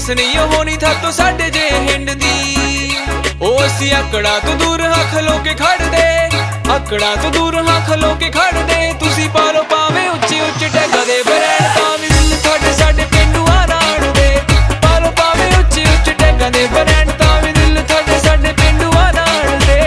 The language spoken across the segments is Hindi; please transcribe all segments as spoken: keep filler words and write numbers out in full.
रीस नहीं होनी था तो साडे जे हिंड दी। ओ असी आकड़ा तो दूर हाँ खलो के खड़ दे, आकड़ा तो दूर हाँ खलो के खड़ दे। तुसी पालो पावे उच्चे उच्चे टैगा दे ब्रांड तां वी दिल थोड़े साडे पेंडूआं नाल दे। पालो पावे उच्चे उच्चे टैगा दे ब्रांड तां वी दिल थोड़े साडे पेंडूआं नाल दे।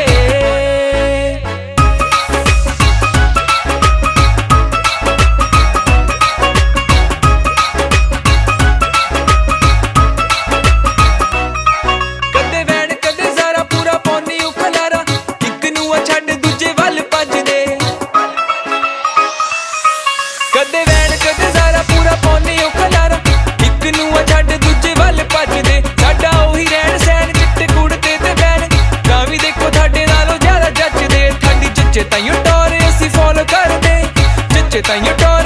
कदे वैन कदे ज़ारा पूरा पौने ओ खलारा, इक नूं छड्ड दूजे वल भजदे। साडा ओही रहन सहन चिट्टे कुड़ते ते बैन, तां वी देखो थाडे नालों ज़्यादा जचदे। थाडी जच्चे ताईं टोर असीं फॉलो करदे, जच्चे ताईं टोर